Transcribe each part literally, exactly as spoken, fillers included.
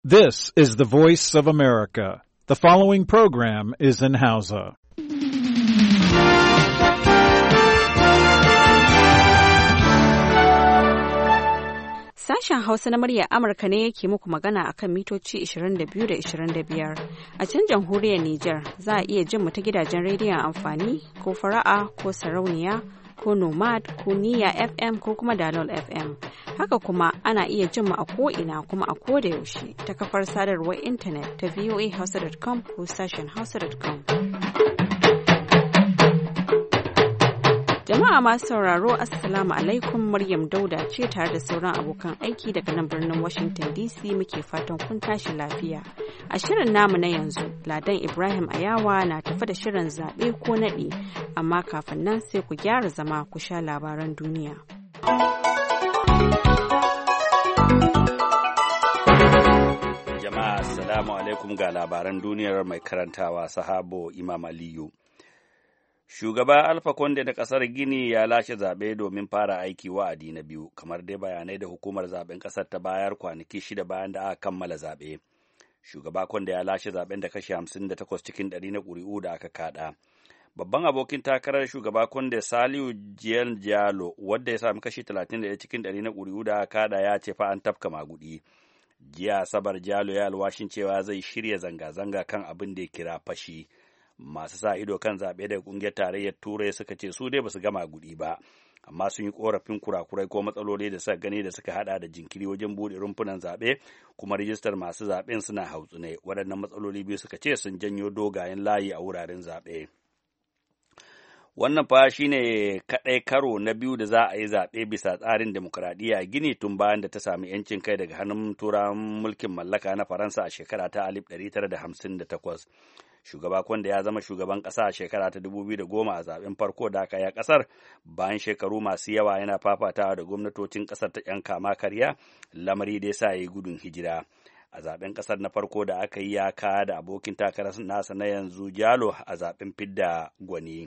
This is the voice of America. The following program is in Hausa. Sashen Hausa na muryar Amurka ne yake muku magana akan mitoci ishirin da biyu da ishirin da biyar. A can jamhuriyar Nijar za a iya jin mu ta gidajen rediyon amfani ko fara'a ko sarauniya ko nomad ko niya F M ko kuma dalol F M. Haka kuma ana iya jin mu a ko'ina kuma a koda yaushe ta kafar sadarwar intanet ta voa hausa dot com ko sashen hausa dot com. Jama'a masu sauraro Assalamu alaikum, Maryam Dauda ce tare da sauran abokan aiki daga nan birnin Washington D C muke fatan kun tashi lafiya. A shirin namu na yanzu, Ladan Ibrahim Ayawa na tafi da shirin zaɓe ko naɗi, amma kafin nan sai ku gyara zama ku sha labaran duniya. Jama'a Assalamu alaikum ga labaran duniyar mai karantawa Sahabo Imam Aliyu. Shugaba Alpha Conde na ƙasar Gini ya lashe zaɓe domin fara aiki wa'adi na biyu, kamar dai bayanai da hukumar zaɓen ƙasar ta bayar kwanaki shida bayan da aka kammala zaɓe. Shugaba Conde ya lashe zaɓen da kashi hamsin da takwas cikin ɗari na ƙuri'u da aka kaɗa. Babban abokin takarar shugaba Conde, Saliu Jiyan Jalo, wadda ya sami kashi talatin da ɗaya cikin ɗari na ƙuri'u da aka kaɗa, ya ce fa an tafka maguɗi. Jiya Asabar Jalo ya alwashin cewa zai shirya zanga-zanga kan abin da ya kira fashi. Masu sa ido kan zaɓe daga ƙungiyar tarayyar Turai suka ce su dai ba su gama gudi ba, amma sun yi ƙorafin kurakurai ko matsaloli da suka gani da suka haɗa da jinkiri wajen buɗe rumfunan zaɓe, kuma rijistar masu zaɓen suna hautsune. Waɗannan matsaloli biyu suka ce sun janyo dogayen layi a wuraren zaɓe. Wannan fa shi ne kaɗai karo na biyu da za a yi zaɓe bisa tsarin demokuraɗiyya a Gini tun bayan da ta sami ‘yancin kai daga hannun turawan mulkin mallaka na Faransa a shekara ta alif ɗari tara da hamsin da takwas. Shugaba Conde ya zama shugaban ƙasa a shekara ta dubu biyu da goma a zaɓen farko da aka yi a ƙasar, bayan shekaru masu yawa yana fafatawa da gwamnatocin ƙasar ta ‘yan kama karya, lamari da ya sa ya yi gudun hijira. A zaɓen ƙasar na farko da aka yi ya ka da abokin takarar nasa na yanzu Jalo a zaɓen fidda gwani.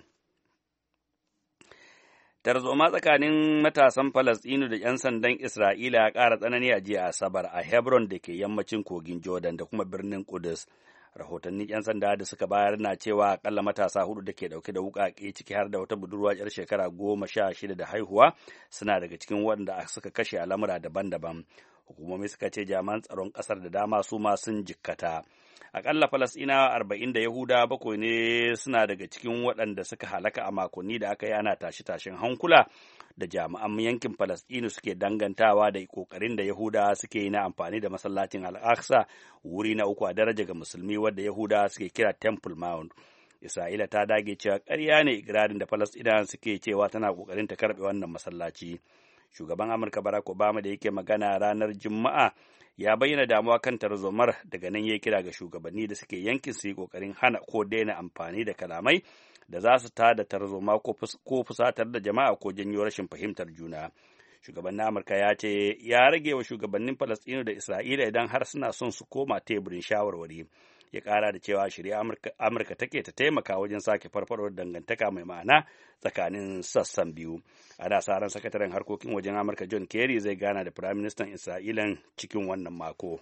Tarzoma tsakanin matasan Falasɗinu da ‘yan sandan Isra'ila ya ƙara tsanani a jiya Asabar a Hebron da ke yammacin kogin Jordan da kuma birnin Kudus. Rahotannin ‘yan sanda da suka bayar na cewa akalla matasa hudu da ke ɗauke da wuƙaƙe, ciki har da wata budurwa ‘yar shekara goma sha shida da haihuwa, suna daga cikin waɗanda suka kashe a lamura daban-daban. Hukumomi suka ce jami'an tsaron ƙasar da dama su ma sun jikkata. Akalla Falasɗinawa arba'in da Yahudawa bakwai ne suna daga cikin waɗanda suka halaka a makonni da aka yi ana tashe-tashen hankula da jami'an yankin Falasɗinu suke dangantawa da ƙoƙarin da Yahudawa suke yi na amfani da masallacin Al-Aqsa, wuri na uku a daraja ga musulmi wadda Yahudawa suke kira Temple Mount. Isra'ila ta dage cewa ƙarya ne ikirarin da Falasɗinawa suke cewa tana ƙoƙarin ta karɓe wannan masallaci. Shugaban Amurka Barack Obama da yake magana ranar Juma'a ya bayyana damuwa kan tarzomar, daga nan ya kira ga shugabanni da suke yankin su yi ƙoƙarin hana ko daina amfani da kalamai da za su tada tarzoma ko fusatar da jama'a ko janyo rashin fahimtar juna. Shugaban Amurka ya ce ya rage wa shugabannin Falasɗinu da Isra'ila idan har suna son su koma teburin shawarwari. Ya ƙara da cewa shirya Amurka take ta taimaka wajen sake farfaɗo da dangantaka mai ma'ana tsakanin sassan biyu. A da sa ran sakataren harkokin wajen Amurka John Kerry zai gana da Firaministan Isra'ilan cikin wannan mako.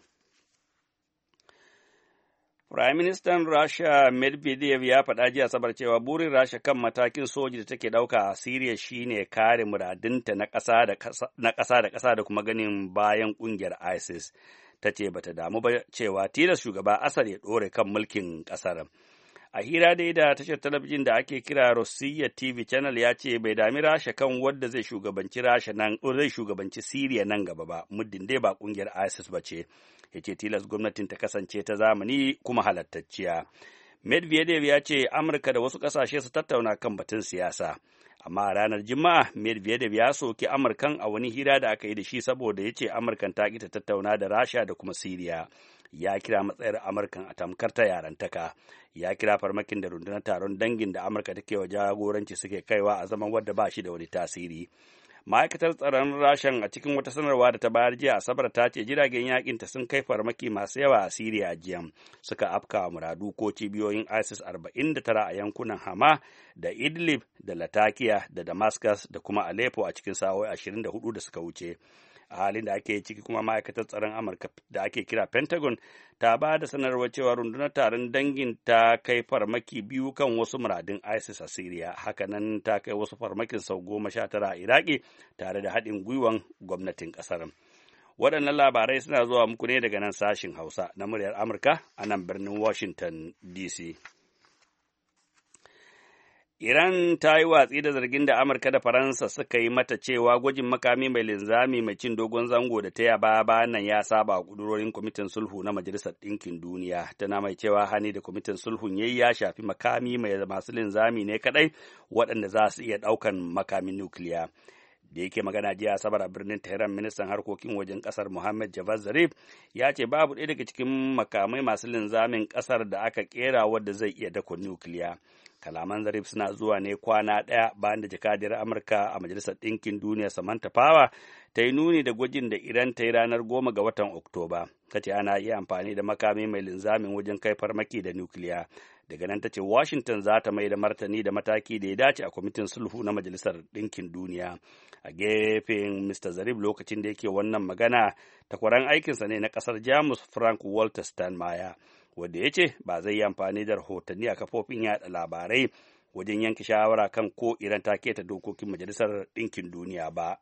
Firaministan Rasha Medvedev ya faɗa jiya Asabar cewa burin Rasha kan matakin soji da take ɗauka a Siriya shine kare muradinta na ƙasa da ƙasa da kuma ganin bayan ƙungiyar ISIS. Ta ce bata damu ba cewa tilas shugaba Assad ya ɗore kan mulkin ƙasar. A hira dai da tashar talabijin da ake kira Rossiya T V Channel ya ce bai dami Rasha kan wadda zai shugabanci Rasha nan zai shugabanci Siriya nan gaba ba, muddin dai ba ƙungiyar ISIS ba ce. Ya ce tilas gwamnatin ta kasance ta zamani kuma halattacciya. Medvedev ya ce Amurka da wasu ƙasashe su tattauna kan batun siyasa. Amma a ranar Juma'a, Medvedev ya soki Amurkan a wani hira da aka yi da shi saboda ya ce Amurkan ta ƙi ta tattauna da Rasha da kuma Siriya. Ya kira matsayar Amurkan a tamkar ta yarantaka. Ya kira farmakin da rundunar taron dangin da Amurka take wa jagoranci suke kaiwa a zaman wadda ba shi da wani tasiri. Ma'aikatar tsaron Rashan a cikin wata sanarwa da ta bayar jiya Asabar ta ce jiragen yakinta sun kai farmaki masu yawa a Siriya a jiya, suka afka muradu ko cibiyoyin ISIS arba'in da tara a yankunan Hama da Idlib da Latakia da Damascus da kuma Aleppo a cikin sa'o'i ashirin da hudu da suka wuce. a halin da ake ciki kuma ma'aikatar tsaron amurka da ake kira pentagon ta ba da sanarwar cewa rundunar taron dangin ta kai farmaki biyu kan wasu muradun isis a syria hakanan ta kai wasu farmakin sau goma sha tara a iraki tare da haɗin gwiwan gwamnatin ƙasar. Waɗannan labarai suna zuwa muku ne daga nan sashin Hausa na muryar Amurka a nan birnin Washington D C. Iran ta yi watsi da zargin da Amurka da Faransa suka yi mata cewa gwajin makami mai linzami mai cin dogon zango da ta yaba bayan nan ya saba kudurorin kwamitin sulhu na Majalisar Ɗinkin Duniya. Tana mai cewa hani da kwamitin sulhun yayi ya shafi makami mai masu linzami ne kadai waɗanda za su iya ɗaukan makamin nukiliya. Da yake magana jiya Asabar a birnin Tehran, ministan harkokin wajen kasar Mohammad Javad Zarif ya ce babu ɗaya daga cikin makamai masu linzamin kasar da aka kera wadda zai iya dakon nukiliya. Kalaman Zarif suna zuwa ne kwana ɗaya bayan da jakadiyar Amurka a Majalisar Ɗinkin Duniya Samantha Power ta yi nuni da gwajin da Iran ta yi ranar goma ga watan Oktoba. Ta ce ana iya amfani da makami mai linzamin wajen kai farmaki da nukiliya. Daga nan ta ce Washington za ta mai da martani da mataki da ya dace a kwamitin sulhu na Majalisar Ɗinkin Duniya. A gefen mister Zarif lokacin da yake wannan magana, takwaran aikinsa ne na ƙasar Jamus Frank Walter Steinmeier, wanda ya ce ba zai yi amfani da rahotanni a kafofin yaɗa labarai wajen yanke shawara kan ko Iran ta keta dokokin Majalisar Ɗinkin Duniya ba.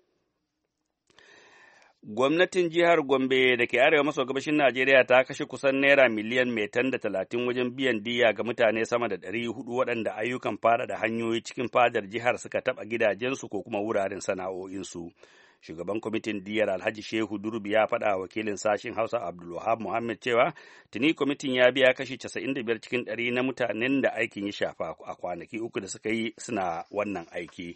Gwamnatin jihar Gombe da ke arewa maso gabashin Najeriya ta kashe kusan naira miliyan metan da talatin wajen biyan diya ga mutane sama da ɗari hudu waɗanda ayyukan fada da hanyoyi cikin fadar jihar suka taɓa gidajensu ko kuma wuraren sana'o'insu. Shugaban kwamitin diyar Alhaji Shehu Durbi ya faɗa wakilin sashen Hausa Abdulwahab Muhammad cewa tuni kwamitin ya biya kashi casa'in da biyar cikin ɗari na mutanen da aikin ya shafa a kwanaki uku da suka yi suna wannan aiki.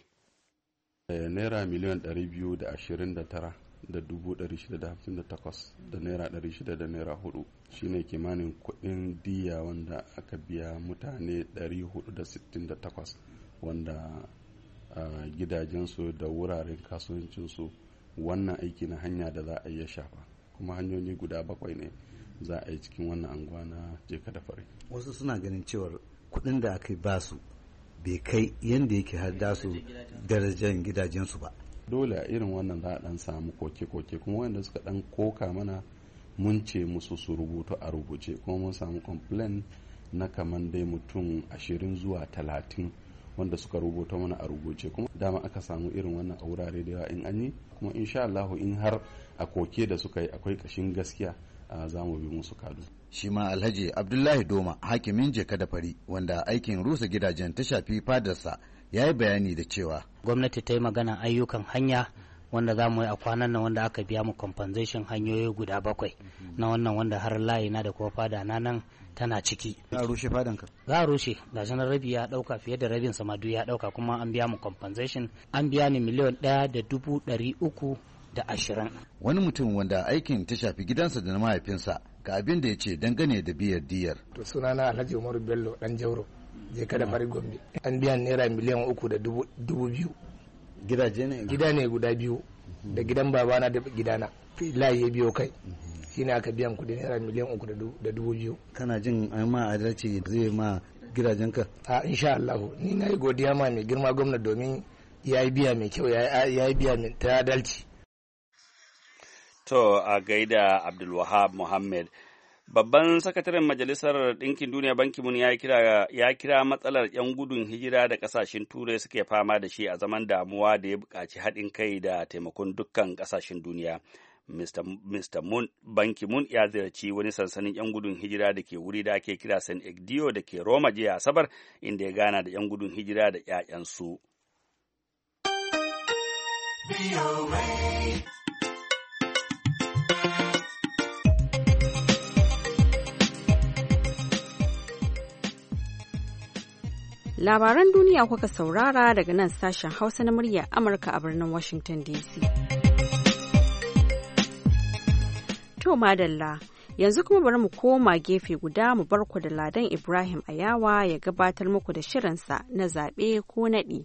Naira miliyan ɗari biyu da ashirin da tara. da dubu ɗari shida da hamsin da takwas da naira ɗari shida da naira hudu shine kimanin kuɗin diya wanda aka biya mutane ɗari hudu da sittin da takwas wanda a gidajensu da wuraren kasuwancinsu wannan aiki na hanya da za a iya shafa, kuma hanyoyi guda bakwai ne za a yi cikin wannan anguwa na jeka da fare. Wasu suna ganin cewar kuɗin da aka ba su bai kai yadda yake hada su darajar gidajensu ba. Dole a irin wannan za a dan samu koke-koke, kuma wanda suka dan koka mana mun ce musu su rubutu a rubuce, kuma mun samu complain na kaman dai mutum ashirin zuwa talatin wanda suka rubuta mana a rubuce, kuma dama aka samu irin wannan a wurare da yawa in an yi, kuma insha Allah in har a koke da suka yi akwai kashin gaskiya za mu bi musu kadu. Shi ma Alhaji Abdullahi Doma, hakimin Jeka da Fari, wanda aikin rusa gidajen ta shafi fadarsa, ya yi bayani da cewa gwamnati ta yi magana ayyukan hanya wanda za mu yi a kwanan nan wanda aka biya mu compensation hanyoyi guda bakwai na wannan wanda har layi na da kuma fada na nan tana ciki. Za a rushe fadanka? Za a rushe, ga shi rabi ya dauka, fiye da rabin samadu ya dauka, kuma an biya mu compensation, an biya ni miliyan ɗaya da dubu ɗari uku da ashirin. Wani mutum wanda aikin ta shafi gidansa da na mahaifinsa ga abin da ya ce dangane da biyar diyar. To sunana Alhaji Umaru Bello dan Jauro, Jeka da Fari Gombe. An biya naira miliyan uku da dubu biyu. Gidaje ne? Gida ne guda biyu, da gidan babana da gidana. Layi ya biyo kai. Shine aka biyan kuɗi naira miliyan uku da dubu biyu. Kana jin an ma adalci zai ma gidajenka? A insha Allah, ni na yi godiya ma mai girma gwamna domin ya yi biya mai kyau, ya yi biya mai ta adalci. To a gaida Abdulwahab Muhammad. Babban sakataren Majalisar Ɗinkin Duniya Ban Ki-moon ya kira, ya kira matsalar 'yan gudun hijira da ƙasashen Turai suke fama da shi a zaman damuwa da ya buƙaci haɗin kai da taimakon dukkan ƙasashen duniya. Mister Mister Moon, Ban Ki-moon ya ziyarci wani sansanin 'yan gudun hijira da ke wuri da ake kira San Egdio da ke Roma jiya Asabar, inda ya gana da 'yan gudun hijira da 'ya'yansu. Labaran duniya kuka saurara daga nan sashen Hausa na murya Amurka a birnin Washington D C. To madalla, yanzu kuma bari mu koma gefe guda mu barku da Ladan Ibrahim Ayawa ya gabatar muku da shirinsa na zaɓe ko naɗi.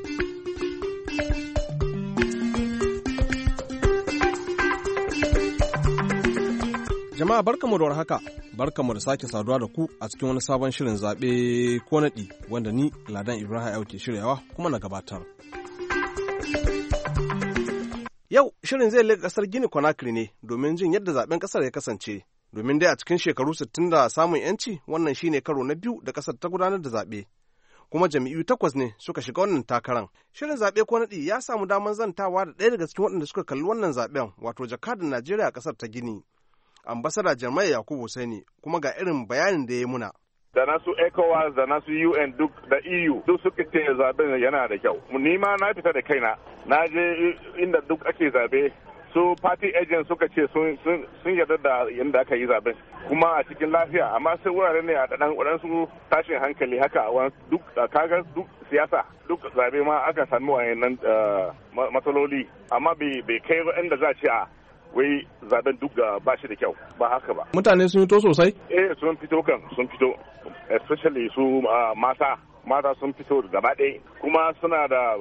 Jama'a barkamu da warhaka, barkamu da sake saduwa da ku a cikin wani sabon shirin zaɓe ko naɗi wanda ni Ladan Ibrahim Ayawa ke shiryawa kuma na gabatar. Yau shirin zai leƙa ƙasar Gini Conakry ne domin jin yadda zaben ƙasar ya kasance. Domin dai a cikin shekaru sittin da samun yanci wannan shine karo na biyu da ƙasar ta gudanar da zaɓe. Kuma jam'iyyu takwas ne suka shiga wannan takaran. Shirin zaɓe ko naɗi ya samu damar zantawa da ɗaya daga cikin waɗanda suka kalli wannan zaɓen wato jakadan Najeriya a ƙasar ta Gini. Ambasada Jarmai Yakubu Husaini kuma ga irin bayanin da ya muna. Da nasu ECOWAS da nasu U N duk da E U duk suka ce zaben yana da kyau. Ni ma na fita da kaina. Na je inda duk ake zabe su party agent suka ce sun yarda da yadda aka yi zaben kuma a cikin lafiya amma sai wurare ne a ɗan waɗansu tashin hankali haka duk kaga duk siyasa duk zabe ma aka sami wayannan matsaloli amma bai kai inda za a ce a wai zaben duk ba shi da kyau ba haka ba. Mutane sun fito sosai? Eh sun fito kan sun fito especially su mata mata sun fito gaba ɗaya kuma suna da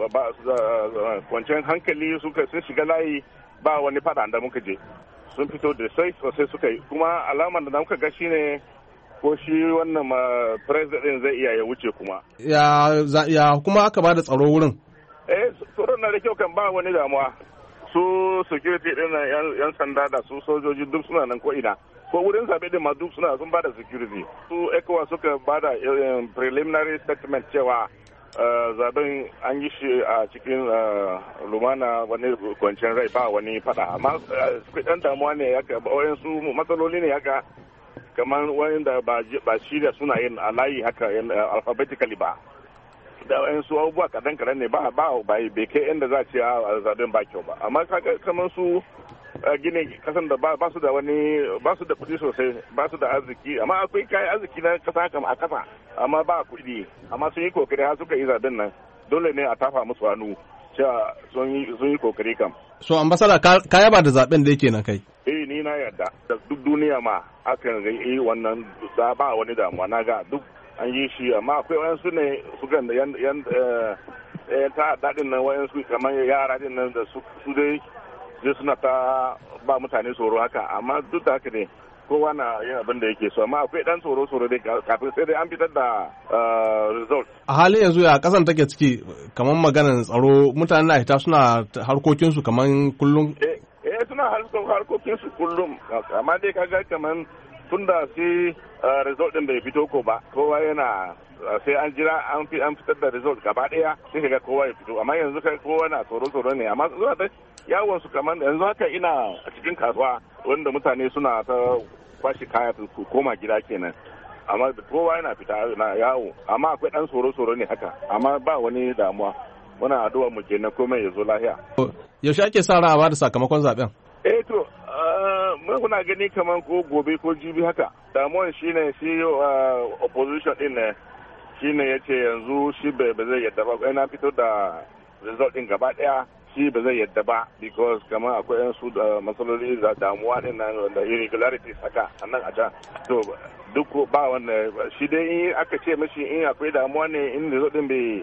kwanciyar hankali suka sun shiga layi ba wani fada da muka je sun fito da sai sosai suka yi kuma alamar da muka ga shine ko shi wannan president zai iya ya wuce kuma. Ya ya kuma aka ba da tsaro wurin? Eh tsoron na da kyau kan ba wani damuwa. Su security din yan sanda da su sojoji duk suna nan ko ina. Ko wurin zabe din ma duk suna sun bada security. Su ECOWAS suka bada preliminary statement cewa zaben an yi shi a cikin lumana wani kwanciyar rai ba wani fada amma dan damuwa ne ya wayan su matsaloli ne haka kamar wanda ba shi da suna yin a layi haka alphabetically ba da wayan su abubuwa kadan kadan ne ba ba bai kai inda za a ce a zaben ba kyau ba amma kamar su gine kasan da ba su da wani ba su da kuɗi sosai ba su da arziki amma akwai kayan arziki na kasa kam a kasa amma ba kuɗi amma sun yi kokari har suka yi zaben nan dole ne a tafa musu hannu cewa sun yi kokari kam. So ambasada ka yaba da zaben da yake na kai? Eh ni na yarda da duk duniya ma akan yi wannan da ba wani damuwa na ga duk an yi shi amma akwai wayansu ne su ga yan yan ta daɗin nan wayansu kamar yara din nan da su dai zai suna ta ba mutane tsoro haka amma duk da haka ne kowa na yin abin da yake so amma akwai dan tsoro tsoro dai kafin sai dai an fitar da result. A halin yanzu ya kasan take ciki kamar maganar tsaro mutane na hita suna harkokinsu kamar kullum. Eh suna harkokinsu kullum amma dai kaga kamar tun da sai result din bai fito ko ba kowa yana sai an jira an fi an fitar da result gaba daya sai kaga kowa ya fito amma yanzu kai kowa na tsoro tsoro ne amma zuwa da yawon su kamar yanzu haka ina a cikin kasuwa wanda mutane suna ta kwashi kaya su koma gida kenan amma kowa yana fita na yawo amma akwai dan tsoro tsoro ne haka amma ba wani damuwa muna addu'a mu kenan komai ya zo lafiya. Yaushe ake sa ran a bada sakamakon zaben? Eh to muna gani kamar ko gobe ko jibi haka damuwan shine shi opposition din ne shine yace yanzu shi ba zai yadda ba kai na fito da result din gaba daya shi ba zai yadda ba because kamar akwai yan su da matsaloli da damuwa din nan da irregularities haka annan a can to duk ba wanda shi dai in aka ce mashi in akwai damuwa ne in result din bai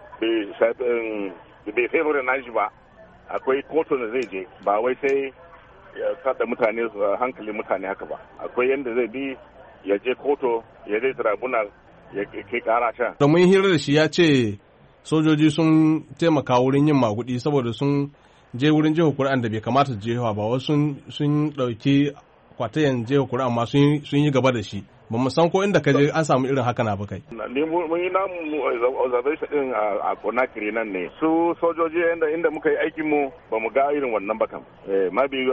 bai bai favor na shi ba akwai kotu da zai je ba wai sai ya sada mutane hankali mutane haka ba akwai yadda zai bi ya je kotu ya je tribunal ya kai kara can. Da mun hira da shi ya ce sojoji sun taimaka wurin yin magudi saboda sun je wurin jihar Kur'an da bai kamata su je ba wasu sun ɗauki kwatayen jihar Kur'an amma sun yi gaba da shi ba mu san ko inda ka je an samu irin haka na ba kai. Ne mun yi namu observation din a Conakry nan ne su sojoji inda inda muka yi aikin mu ba mu ga irin wannan ba kam eh ma bi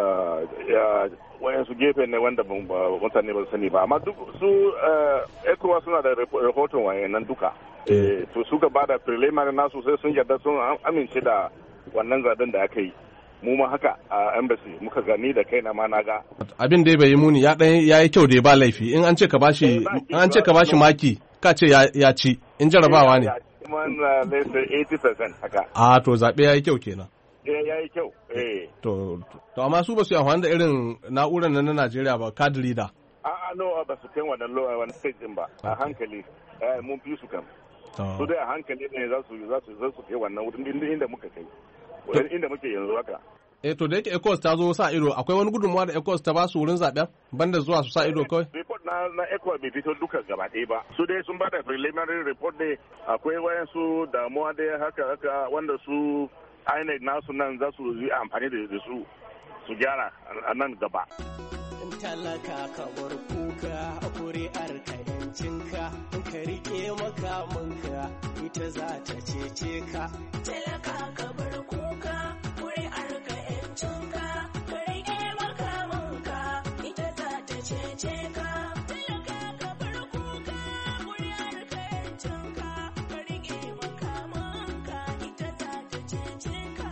wayan su gefe ne wanda mutane ba su sani ba amma duk su ECOWAS suna da rahoton wayan nan duka to suka bada preliminary nasu sai sun yarda sun amince da wannan zaben da aka yi mu ma haka a embassy muka gani da kaina ma na ga abin da bai yi muni ya dan yayi kyau da ba laifi in an ce ka bashi in an ce ka bashi maki ka ce ya ci in jarabawa ne man let's say eighty percent haka a to zabe yayi kyau kenan eh yayi kyau eh to to amma su ba su yi amfani da irin na'urar nan na Najeriya ba card reader a a no ba su kai wannan wannan stage din ba a hankali eh mun fi su kam su dai a hankali ne za su za su za su kai wannan wurin inda muka kai wurin inda muke yanzu haka eh to da yake ECOWAS ta zo sa ido akwai wani gudunmuwa da ECOWAS ta ba su wurin zaben banda zuwa su sa ido kawai report na na ECOWAS bai fito duka gaba ɗaya ba su dai sun bada preliminary report ne akwai wayansu damuwa dai haka haka wanda su I N E C nasu nan za su yi amfani da su su gyara a nan gaba. Talaka ka bar kuka a kuri'ar ka yancinka ka rike makamanka ita za ta cece ka. Talaka ka bar kuka kuri'ar ka yancinka ka rike makamanka ita za ta cece ka. Talaka ka bar kuka kuri'ar ka yancinka ka rike makamanka ita za ta cece ka.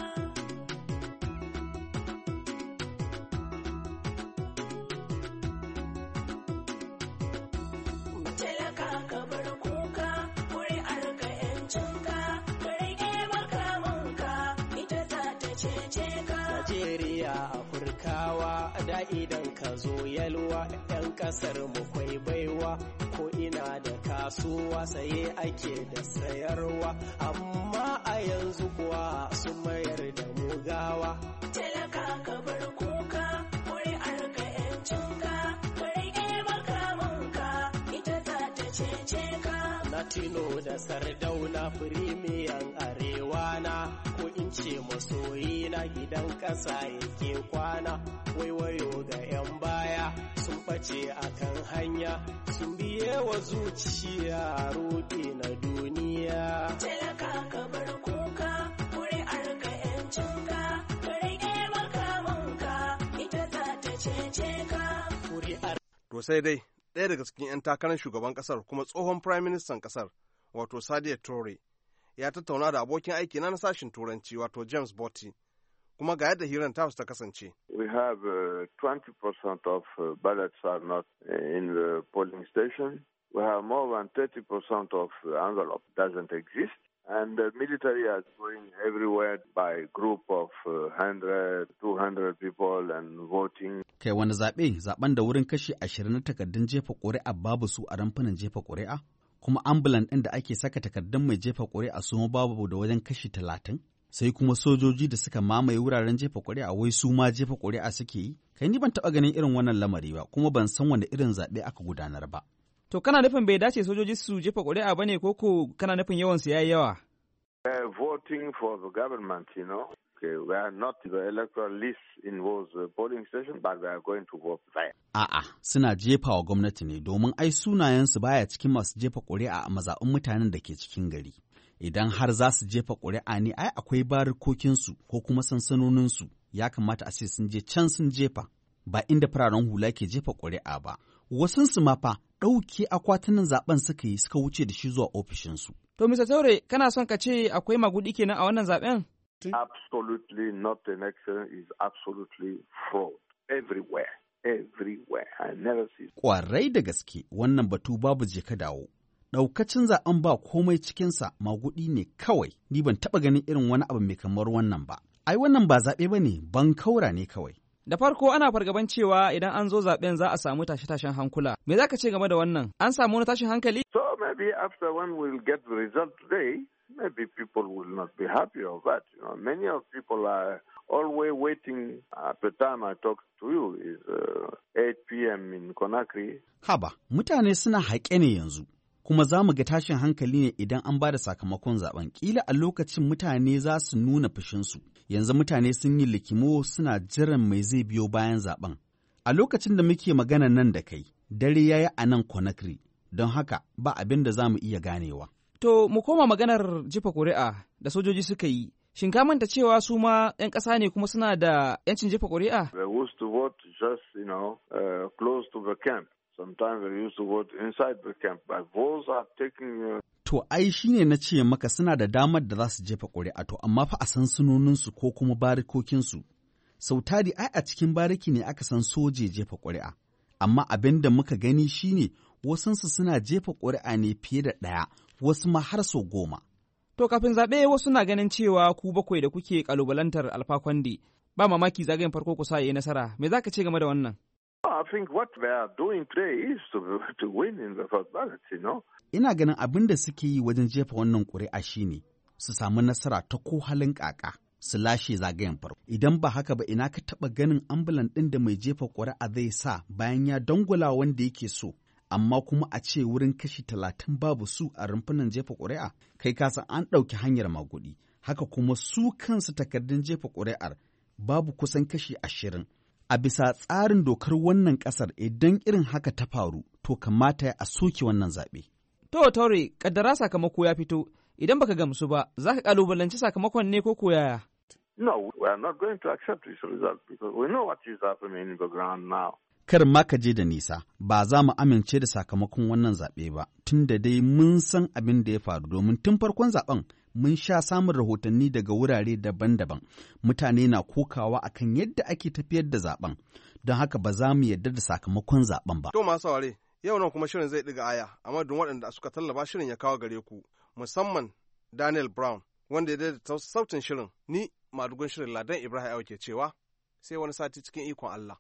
Najeriya Afirkawa da idan ka zo yalwa 'yan kasar mu kwai baiwa ko ina da kasuwa saye ake da sayarwa amma a yanzu kuwa sun mayar da mugawa. Talaka ka bar kuka kuri'ar ka yancinka ka rike makamanka ita za ta cece ka. Latino da Sardauna firimiyan arewa na ko in ce masoyi na gidan ƙasa yake kwana waiwayo ga 'yan baya sun ɓace akan hanya sun biye wa zuciya roɗe na duniya. Talaka ka bar kuka kuri'ar ka yancinka ka rike makamanka ita za ta cece ka. Kuri'ar. To sai dai ɗaya daga cikin 'yan takarar shugaban ƙasar kuma tsohon firayim ministan ƙasar wato Sadiya Toure ya tattauna da abokin aiki na sashin turanci wato James Botti kuma ga yadda hirar ta ta kasance. We have uh, twenty percent of uh, ballots are not uh, in the polling station. We have more than thirty percent of the envelope doesn't exist. And the military is going everywhere by group of uh, one hundred, two hundred people and voting. Kai wani zaɓe zaɓen da wurin kashi ashirin na takardun jefa ƙuri'a babu su a ramfunan jefa ƙuri'a? Kuma ambulan ɗin da ake saka takardun mai jefa ƙuri'a su ma babu da wajen kashi talatin? Sai kuma sojoji da suka mamaye wuraren jefa ƙuri'a wai su ma jefa ƙuri'a suke yi? Kai ni ban taɓa ganin irin wannan lamari ba kuma ban san wani irin zaɓe aka gudanar ba. To kana nufin bai dace sojoji su jefa ƙuri'a ba ne ko ko kana nufin yawan su yayi yawa? Uh, voting for the government, you know. Okay, we are not the electoral list in those uh, polling stations, but we are going to vote there. A'a, suna jefa wa gwamnati ne domin ai sunayensu baya cikin masu jefa ƙuri'a a mazaɓin mutanen da ke cikin gari. Idan har za su jefa ƙuri'a ne ai akwai barikokinsu ko kuma sansanoninsu ya kamata a ce sun je can sun jefa ba inda fararen hula ke jefa ƙuri'a ba. Wasunsu ma fa ɗauke akwatunan zaben suka yi suka wuce da shi zuwa ofishinsu. To, Mister Taure, kana son ka ce akwai magudi kenan a wannan zaben? Absolutely not an election is absolutely fraud everywhere, everywhere. I never see. Ƙwarai da gaske wannan batu babu je ka dawo. Ɗaukacin zaben ba komai cikinsa magudi ne kawai, ni ban taɓa ganin irin wani abu mai kamar wannan ba. Ai wannan ba zaɓe ba ne, ban kaura ne kawai. Da farko ana fargaban cewa idan an zo zaben za a samu tashe-tashen hankula. Me za ka ce game da wannan? An samu wani tashin hankali? So maybe after when we'll get the result today, maybe people will not be happy of that. You know, many of people are always waiting. At the time I talked to you is uh, eight p.m. in Conakry. Haba, mutane suna haƙe ne yanzu. Kuma za mu ga tashin hankali ne idan an ba da sakamakon zaben. Kila a lokacin mutane za su nuna fushinsu. Yanzu mutane sun yi likimo suna jiran mai zai biyo bayan zaben. A lokacin da muke magana nan da kai, dare ya yi a nan Conakry, don haka ba abin da za mu iya ganewa. To, mu koma maganar jefa ƙuri'a da sojoji suka yi. Shin ka manta cewa su ma 'yan ƙasa ne kuma suna da 'yancin jefa ƙuri'a? They used to vote just, you know, uh, close to the camp. Sometimes they used to vote inside the camp, but those are taking... Uh... To, ai shi ne na ce maka suna da damar da za su jefa ƙuri'a, to, amma fa a sansanoninsu ko kuma barikokinsu. Sau tari ai a cikin bariki ne aka san soje jefa ƙuri'a, amma abin da muka gani shi ne wasansu suna jefa ƙuri'a ne fiye da ɗaya, wasu ma har sau goma. To, kafin zaɓe wasu na ganin cewa ku bakwai da kuke ƙalubalantar Alpha Conde, ba mamaki zagayen farko ku sa yi nasara, me za ka ce game da wannan? I think what they are doing today is to, to win in the first ballot, you know. Ina ganin abin da suke yi wajen jefa wannan ƙuri'a shine su samu nasara ta ko halin ƙaƙa su lashe zagayen farko. Idan ba haka ba ina ka taɓa ganin ambulan ɗin da mai jefa ƙuri'a zai sa bayan ya dangula wanda yake so, amma kuma a ce wurin kashi talatin babu su a rumfunan jefa ƙuri'a, kai ka san an ɗauki hanyar maguɗi. haka kuma su kansu takardun jefa ƙuri'ar babu kusan kashi ashirin. A bisa tsarin dokar wannan ƙasar idan irin haka ta faru, to kamata a soke wannan zaɓe. To, Taure, ƙaddara sakamako ya fito, idan baka gamsu ba, za ka ƙalubalanci sakamakon ne ko koyaya? No, we are not going to accept this result because we know what is happening in the ground now. Kar ma ka je da nisa, ba za mu amince da sakamakon wannan zaɓe ba, tun da dai mun san abin da ya faru domin tun farkon zaɓen mun sha samun rahotanni daga wurare daban-daban. Mutane na kokawa akan yadda ake tafiyar da zaɓen, don haka ba za mu yarda da sakamakon zaɓen ba. To masu saurare, yau nan kuma shirin zai ɗiga aya, amma don waɗanda suka tallaba shirin ya kawo gare ku, musamman Daniel Brown, wanda ya daidaita sautin shirin, ni madugun shirin Ladan Ibrahim Awa ke cewa, sai wani sati cikin ikon Allah.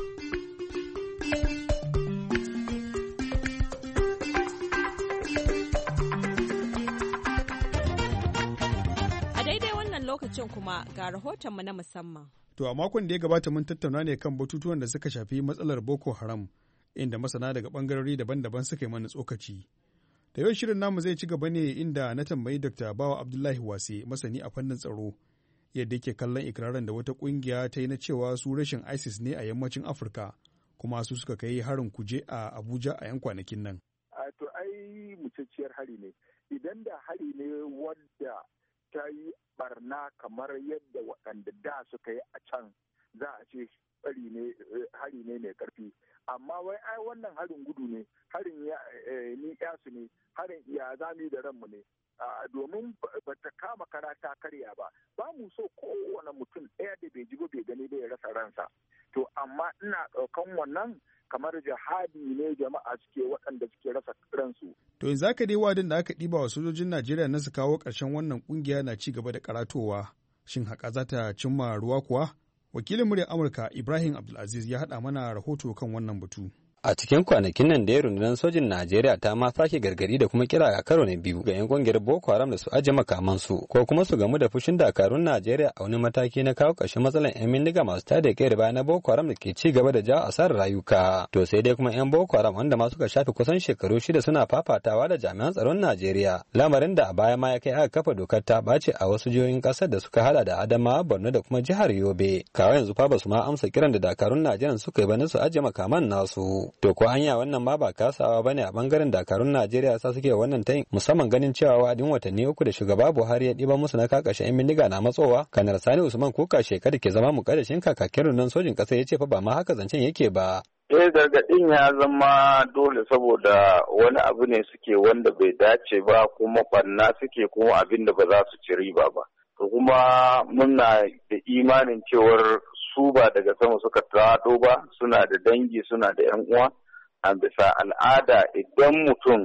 Lokacin kuma ga rahotonmu na musamman. To a makon da ya gabata mun tattauna ne kan batutuwan da suka shafi matsalar Boko Haram, inda masana daga bangarori daban-daban suka yi mana tsokaci. Da yau shirin namu zai ci gaba ne inda na tambayi Dokta Bawa Abdullahi Wase, masani a fannin tsaro, yadda yake kallon ikirarin da wata kungiya ta yi na cewa su rashin ISIS ne a yammacin Afirka, kuma su suka kai harin kuje a Abuja a yan kwanakin nan. A to ai mucacciyar hari ne. Idan da hari ne wadda ta yi barna kamar yadda waɗanda da suka yi a can, za a ce hari ne hari ne mai ƙarfi. Amma wai ai wannan harin gudu ne, harin ya ni yasu ne, harin ya zami da ranmu ne. Domin ba ta kama kara ta karya ba, ba mu so kowane mutum ɗaya da bai ji ba bai gani ba ya rasa ransa. To amma ina ɗaukan wannan kamar jihadi ne jama'a suke waɗanda suke rasa ransu. To yanzu haka dai wadin da aka ɗiba wa sojojin Najeriya na su kawo ƙarshen wannan ƙungiya na ci gaba da karatowa. Shin haka za ta cimma ruwa kuwa? Wakilin muryar Amurka Ibrahim Abdulaziz ya haɗa mana rahoto kan wannan batu. A cikin kwanakin nan da ya rundunar sojin Najeriya ta ma sake gargadi da kuma kira a karo na biyu ga 'yan kungiyar Boko Haram da su aje makamansu ko kuma su gamu da fushin dakarun Najeriya a wani mataki na kawo ƙarshen matsalar 'yan bindiga masu tada kai da baya na Boko Haram da ke ci gaba da jawo asarar rayuka. To sai dai kuma 'yan Boko Haram wanda ma suka shafe kusan shekaru shida suna fafatawa da jami'an tsaron Najeriya. Lamarin da a baya ma ya kai aka kafa dokar ta ɓace a wasu jihohin ƙasar da suka hada da Adamawa, Borno da kuma jihar Yobe. Kawo yanzu fa ba su ma amsa kiran da dakarun Najeriya suka yi ba na su aje makaman nasu. To ko anya wannan ma ba kasawa bane a bangaren dakarun Najeriya sa suke wannan tayin musamman ganin cewa wa'adin watanni uku da shugaba Buhari ya diba musu na kakashe yan bindiga na matsowa. Kanar Sani Usman Kuka shekara ke zama mukaddashin kakakin rundunar sojin kasa ya ce fa ba ma haka zancen yake ba. Eh gargaɗin ya zama dole saboda wani abu ne suke wanda bai dace ba kuma ɓanna suke kuma abin da ba za su ci riba ba. To kuma muna da imanin cewar su ba daga sama suka taɗo ba, suna da dangi, suna da 'yan uwa. A bisa al'ada idan mutum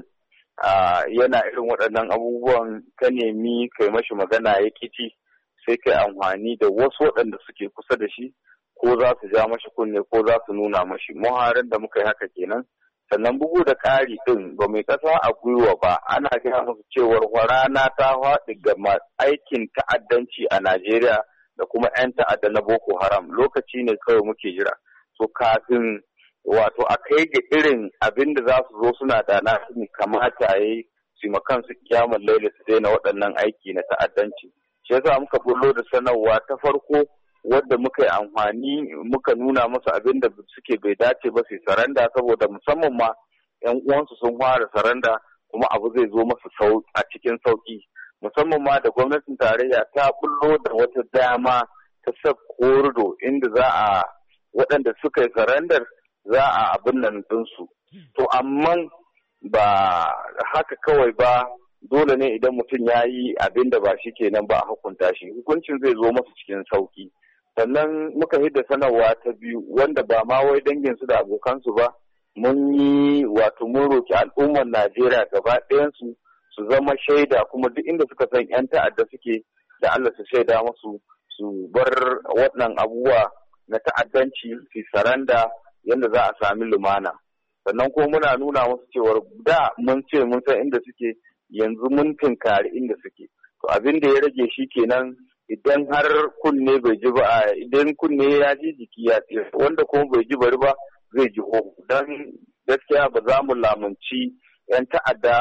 yana irin waɗannan abubuwan ka nemi kai mashi magana ya kici sai kai amfani da wasu waɗanda suke kusa da shi ko za su ja mashi kunne ko za su nuna mashi muharin da muka yi haka kenan. Sannan bugu da ƙari ɗin ba mai ƙasa a gwiwa ba, ana gaya musu cewar rana ta faɗi ga aikin ta'addanci a Najeriya da kuma 'yan ta'adda na Boko Haram, lokaci ne kawai muke jira. So kafin wato a kai ga irin abin da za su zo suna da na kamata ya yi su kansu kiyamar laila su daina waɗannan aiki na ta'addanci. Shi yasa muka bullo da sanarwa ta farko wadda muka yi amfani muka nuna musu abin da suke bai dace ba su saranda saboda musamman ma 'yan uwansu sun fara saranda kuma abu zai zo masu a cikin sauki. Musamman ma da gwamnatin tarayya ta bullo da wata dama ta sab korido inda za a waɗanda suka yi sarandar za a abin nan ɗinsu. To amma ba haka kawai ba, dole ne idan mutum ya yi abin da ba shi kenan ba a hukunta shi. Hukuncin zai zo masa cikin sauki. Sannan muka hidda sanarwa ta biyu wanda ba ma wai danginsu da abokansu ba, mun yi wato mun roki al'ummar Najeriya gaba ɗayansu su zama shaida kuma duk inda suka san 'yan ta'adda suke da Allah su shaida musu su bar waɗannan abubuwa na ta'addanci su saranda yadda za a sami lumana. Sannan kuma muna nuna musu cewar da mun ce mun san inda suke, yanzu mun tinkari inda suke. To abin da ya rage shi kenan idan har kunne bai ji ba, idan kunne ya ji jiki ya tsira, wanda kuma bai ji bari ba zai ji ho. Don gaskiya ba za mu lamunci 'yan ta'adda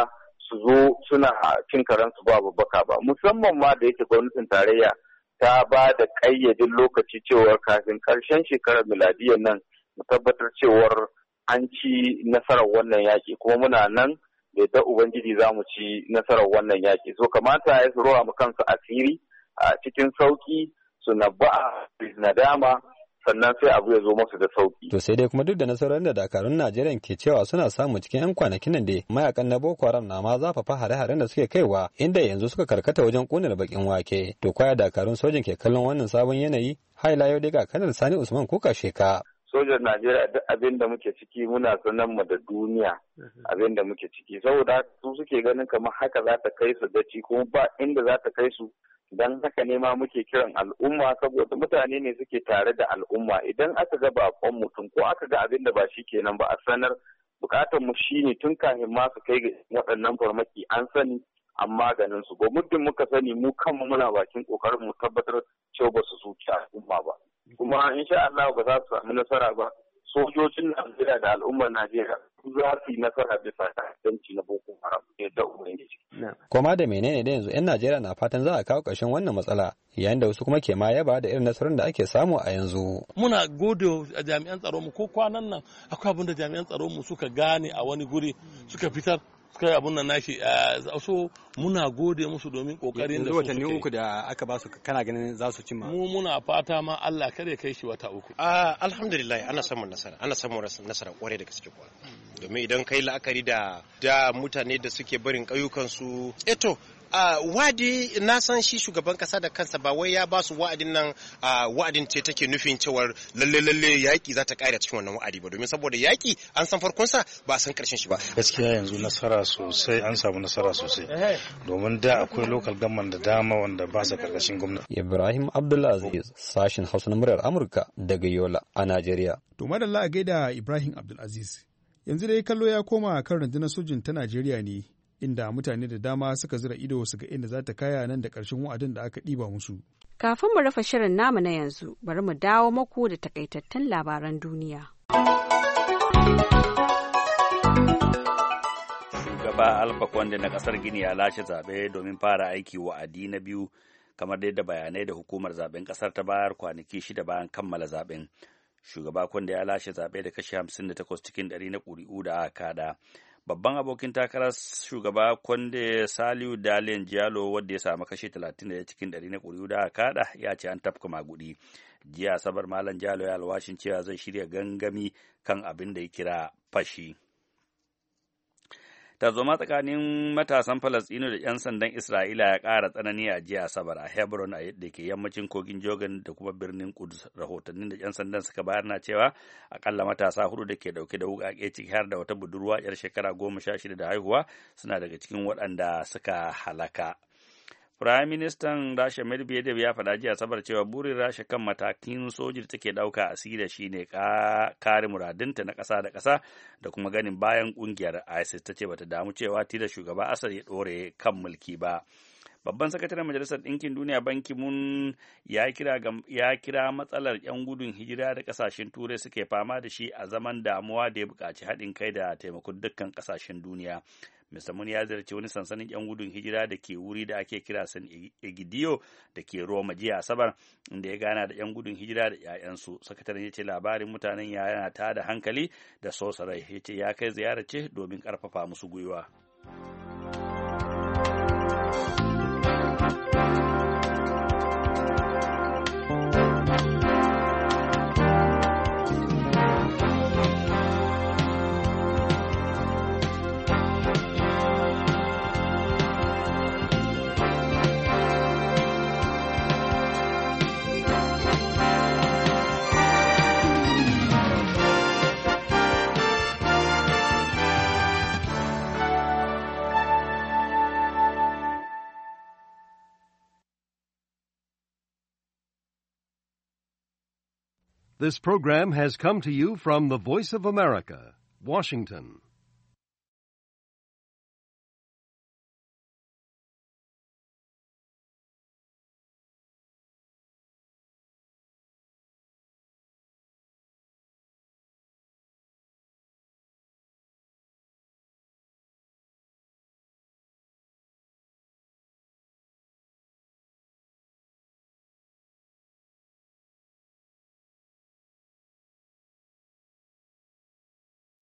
su zo suna cin karansu ba babbaka ba, musamman ma da yake gwamnatin tarayya ta ba da ƙayyadin lokaci cewar kafin ƙarshen shekarar miladiyyar nan mu tabbatar cewar an ci nasarar wannan yaƙi, kuma muna nan da yadda Ubangiji za mu ci nasarar wannan yaƙi. So kamata ya su rowa mu kansu asiri a cikin sauƙi su na ba nadama sannan sai abu ya zo masu da sauki. To sai dai kuma duk da nasarar da dakarun Najeriya ke cewa suna samu cikin 'yan kwanakin nan da mayakan na Boko Haram na ma zafafa hare-haren da suke kaiwa inda yanzu suka karkata wajen kunar bakin wake. To kwaya dakarun sojin ke kallon wannan sabon yanayi? Haila yau dai ga kanar Sani Usman Kuka Sheka. Sojan Najeriya duk abin da muke ciki muna sanar mu da duniya abin da muke ciki, saboda su suke ganin kamar haka za ta kai su gaci kuma ba inda za ta kai su. Don haka ne ma muke kiran al'umma, saboda mutane ne suke tare da al'umma. Idan aka ga bakon mutum ko aka ga abin da ba shi kenan ba a sanar, bukatar mu shine tun kafin ma su kai ga waɗannan farmaki an sani an maganin su. Ba muddin muka sani mu kanmu muna bakin kokarin mu tabbatar cewa ba su zuci al'umma ba. Kuma insha Allah ba za su samu nasara ba. Sojojin Najeriya da al'ummar Najeriya za su yi nasara bisa ta'addanci na Boko Haram da Ubangiji. Koma da menene da yanzu 'yan Najeriya na fatan za a kawo ƙarshen wannan matsala, yayin da wasu kuma ke ma yaba da irin nasarar da ake samu a yanzu. Muna gode a jami'an tsaro mu, ko kwanan nan akwai abin da jami'an tsaro mu suka gane a wani guri suka fitar suka yi abun nan nashi, so muna gode musu domin kokarin da su suke. Watanni uku da aka ba su kana ganin za su cimma? Mu muna fata ma Allah kada kai shi wata uku. Alhamdulillah ana samun nasara, ana samun nasara kwarai da gaske kuwa. Domin idan kai la'akari da da mutane da suke barin ƙauyukan su, eto Uh, wa'adi na san shi shugaban kasa da kansa ba wai ya ba su wa'adin nan uh, wa'adin ce take nufin cewar lalle lalle yaki za ta kare cikin wannan wa'adi ba, domin saboda yaki an san farkon sa ba a san karshen shi ba. Gaskiya yanzu nasara sosai, an samu nasara sosai domin da akwai local government da dama wanda ba su karkashin gwamnati. Ibrahim Abdulaziz, sashin Hausa na muryar Amurka daga Yola a Najeriya. To madalla a gaida Ibrahim Abdulaziz. Yanzu dai kallo ya koma kan rundunar sojin ta Najeriya ne, inda mutane da dama suka zira ido su ga inda za ta kaya nan da ƙarshen wa'adin da aka ɗiba musu. Kafin mu rufe shirin namu na yanzu, bari mu dawo maku da takaitattun labaran duniya. Shugaba Alpha Conde na ƙasar Gini ya lashe zaɓe domin fara aiki wa'adi na biyu, kamar yadda bayanai da hukumar zaɓen ƙasar ta bayar kwanaki shida bayan kammala zaɓen. Shugaba Conde ya lashe zaɓe da kashi hamsin da takwas cikin ɗari na ƙuri'u da aka kada. Babban abokin takarar shugaba Conde, Saliu Dalen Jalo, wadda ya samu kashi talatin da ɗaya cikin ɗari na ƙuri'u da aka kada, ya ce an tafka magudi. Jiya Asabar Malam Jalo ya alwashin cewa zai shirya gangami kan abin da ya kira fashi. Tarzoma tsakanin matasan Falasɗinu da 'yan sandan Isra'ila ya ƙara tsanani a jiya Asabar a Hebron da ke yammacin kogin Jordan da kuma birnin Kudus. Rahotannin da 'yan sandan suka bayar na cewa akalla matasa hudu da ke dauke da wuƙaƙe ciki har da wata budurwa 'yar shekara goma sha shida da haihuwa suna daga cikin waɗanda suka halaka. Firayim Ministan Rasha Medvedev ya faɗa jiya Asabar cewa burin Rasha kan matakin soji da take ɗauka a Siriya shine kare muradinta na ƙasa da ƙasa da kuma ganin bayan ƙungiyar ISIS. Ta ce bata damu cewa tilas shugaba Assad ya ɗore kan mulki ba. Babban sakataren Majalisar Ɗinkin Duniya Ban Ki-moon ya kira ya kira matsalar 'yan gudun hijira da ƙasashen Turai suke fama da shi a zaman damuwa da ya buƙaci haɗin kai da taimakon dukkan ƙasashen duniya. Mister Moon ya ziyarci wani sansanin 'yan gudun hijira da ke wuri da ake kira San Egidio da ke Roma jiya Asabar, inda ya gana da 'yan gudun hijira da 'ya'yansu. Sakataren ya ce labarin mutanen ya yana ta da hankali da sosarai. Ya ce ya kai ziyara ce domin ƙarfafa musu gwiwa. This program has come to you from the Voice of America, Washington.